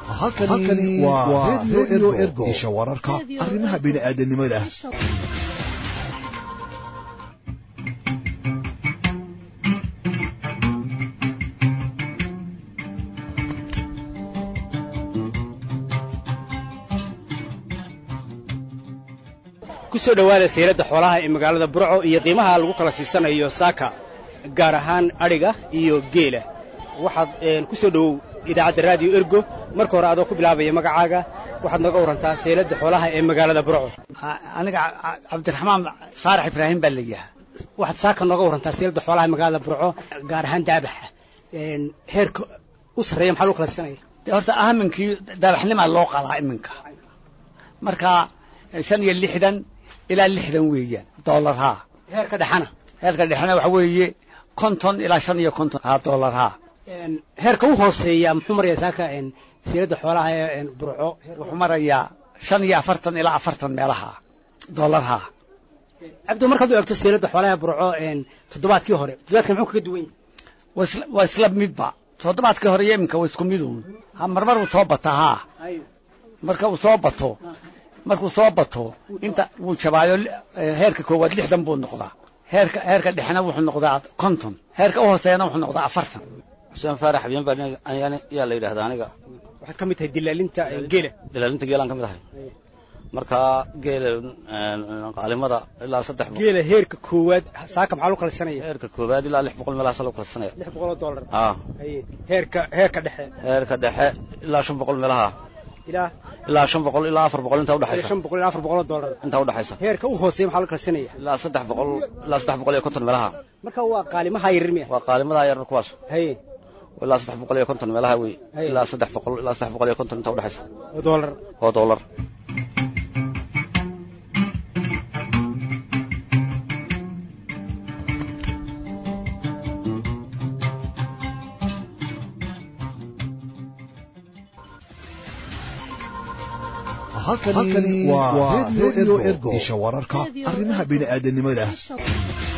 halkani waa Radio Ergo isha wararka arrimaha bini'aadanimada. kusoo dhawaada seeradda xoolaha ee magaalada Burco iyo qiimaha lagu kala siisanayo saaka gaar ahaan ariga iyo geela. waxaad ku soo dhawow idaacadda Radio Ergo marka hore adoo ku bilaabaya magacaaga waxaad naga warantaa seeradda xoolaha ee magaalada Burco. aniga Cabdiraxmaan Faarax Ibraahim baa leeyahay. waxaad saaka naga warantaa seeradda xoolaha ee magaalada Burco gaar ahaan daabaxa heerka u sareeya maxaa lagu kala siisanaya? horta ahaminkii daabaxnima loo qalaa iminka marka 65 ilaa 60 weeyaan dollar ha. heerka dhaxana waxa weeye 50 ilaa 55 ha dollar ha. heerka u hooseeya muxuu marayaa saaka seeradda xoolaha ee Burco? wuxuu marayaa 45 ilaa 40 meelaha dollar ha. abdu markaad u eegto seeradda xoolaha ee Burco toddobaadkii hore muxuu kaga duwan yahay? waa isla midba toddobaadkii hore iminka waa isku mid ha marmar uu soo bataa ha markuu soo bato inta uu jabaayo heerka koowaad 60 buu noqdaa heerka dhexna wuxuu noqdaa 50 heerka u hooseeyana wuxuu noqdaa 40. Xuseen Faarax Xabiin baan yaa la yiraahdaa aniga. waxaad ka mid tahay dilaalinta geelaan ka mid ahay marka geela qaalimada ilaa 3 geela heerka koowaad saaka maxaa lagu kala sanaya? heerka koowaad ilaa 600 meelaha lagu kala sanaya. $600 heerka dhexe ilaa 500 meelaha ilaa 500 ilaa 400 inta u dhaxaysa. $500 inta u dhaxaysa. heerka u hooseeya maxaa lagu kala sanaya? ilaa 300 ilaa 350 meelaha. marka waa qaalimaha yar miya? waa qaalimaha yar kuwaas ilaa 350 meelaha way ilaa 300 ilaa 350 inta u dhaxaysa oo dollar. halkani waa Radio Ergo isha wararka arrimaha bini'aadanimada.